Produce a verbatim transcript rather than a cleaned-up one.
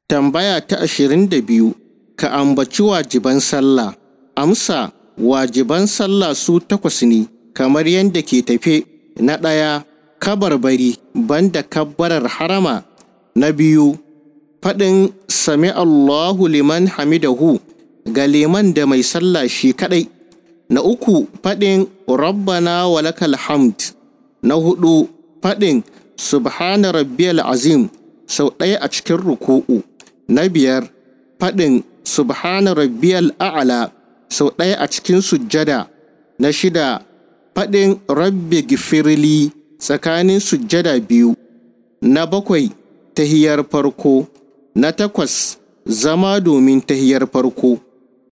Tambaya ta ashirin da biyu. Ka ambaci wajiban sallah. Amsa: wajiban sallah su takwas ne, kamar yadda ke tafe. Na ɗaya, kabarbari banda kabbarar harama. Na biyu, faɗin sami Allahu liman hamidahu ga liman da mai sallah shi kaɗai. Na uku, faɗin rabbana walakal hamd. Na huɗu, faɗin subhana rabbiyal azim sau ɗaya a cikin ruku'u. Na biyar, faɗin subhana rabbiyal a'la sau ɗaya a cikin sujjada. Na shida, faɗin rabbi gifirli tsakanin sujjada biyu. Na bakwai, tahiyar farko. Na takwas, zama domin tahiyar farko.